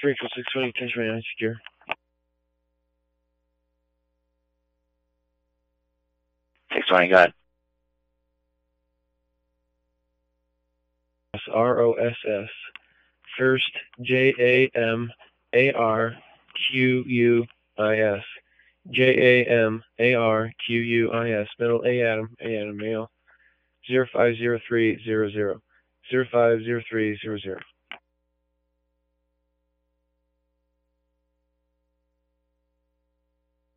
Sprinkle 620, 1029, secure. got it. ROSS. First, JAMARQUIS. JAMARQUIS. Middle, Adam, male. 050300. 050300.